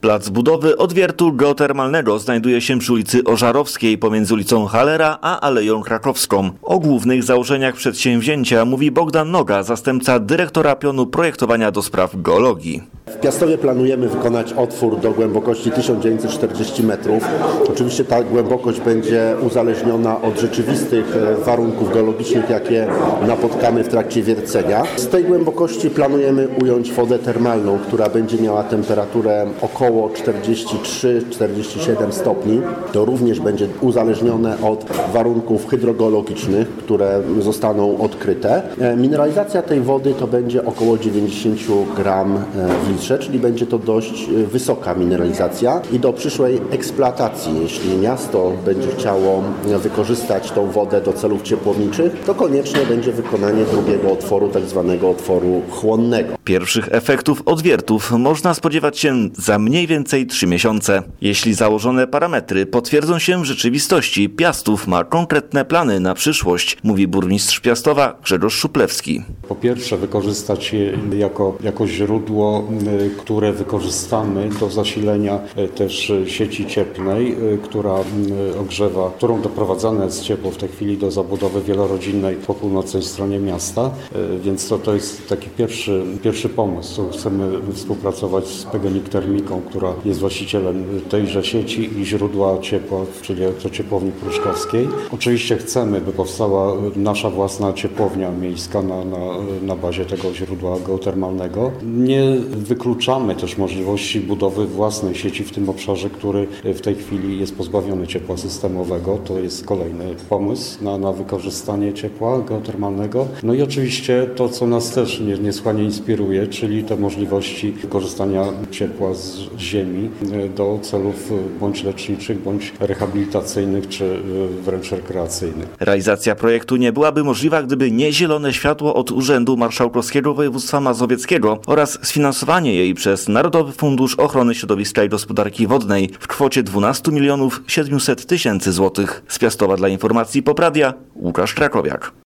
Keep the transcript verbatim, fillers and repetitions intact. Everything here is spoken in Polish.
Plac budowy odwiertu geotermalnego znajduje się przy ulicy Ożarowskiej pomiędzy ulicą Hallera a Aleją Krakowską. O głównych założeniach przedsięwzięcia mówi Bogdan Noga, zastępca dyrektora pionu projektowania do spraw geologii. W Piastowie planujemy wykonać otwór do głębokości tysiąc dziewięćset czterdzieści metrów. Oczywiście ta głębokość będzie uzależniona od rzeczywistych warunków geologicznych, jakie napotkamy w trakcie wiercenia. Z tej głębokości planujemy ująć wodę termalną, która będzie miała temperaturę około czterdzieści trzy czterdzieści siedem stopni. To również będzie uzależnione od warunków hydrogeologicznych, które zostaną odkryte. Mineralizacja tej wody to będzie około dziewięćdziesiąt gram w litrze, czyli będzie to dość wysoka mineralizacja i do przyszłej eksploatacji, jeśli miasto będzie chciało wykorzystać tą wodę do celów ciepłowniczych, to konieczne będzie wykonanie drugiego otworu, tak zwanego otworu chłonnego. Pierwszych efektów odwiertów można spodziewać się za mniej więcej trzy miesiące. Jeśli założone parametry potwierdzą się w rzeczywistości, Piastów ma konkretne plany na przyszłość, mówi burmistrz Piastowa Grzegorz Szuplewski. Po pierwsze wykorzystać je jako, jako źródło, które wykorzystamy do zasilenia też sieci cieplnej, która ogrzewa, którą doprowadzane jest ciepło w tej chwili do zabudowy wielorodzinnej po północnej stronie miasta, więc to, to jest taki pierwszy, pierwszy pomysł. Chcemy współpracować z PGNiG Termiką, która jest właścicielem tejże sieci i źródła ciepła, czyli to ciepłowni pruszkowskiej. Oczywiście chcemy, by powstała nasza własna ciepłownia miejska na, na, na bazie tego źródła geotermalnego. Nie wykluczamy też możliwości budowy własnej sieci w tym obszarze, który w tej chwili jest pozbawiony ciepła systemowego. To jest kolejny pomysł na, na wykorzystanie ciepła geotermalnego. No i oczywiście to, co nas też niesłychanie inspiruje, czyli te możliwości wykorzystania ciepła z ziemi do celów bądź leczniczych, bądź rehabilitacyjnych, czy wręcz rekreacyjnych. Realizacja projektu nie byłaby możliwa, gdyby nie zielone światło od Urzędu Marszałkowskiego Województwa Mazowieckiego oraz sfinansowanie jej przez Narodowy Fundusz Ochrony Środowiska i Gospodarki Wodnej w kwocie dwanaście milionów siedemset tysięcy złotych. Z Piastowa dla informacji Popradia Łukasz Krakowiak.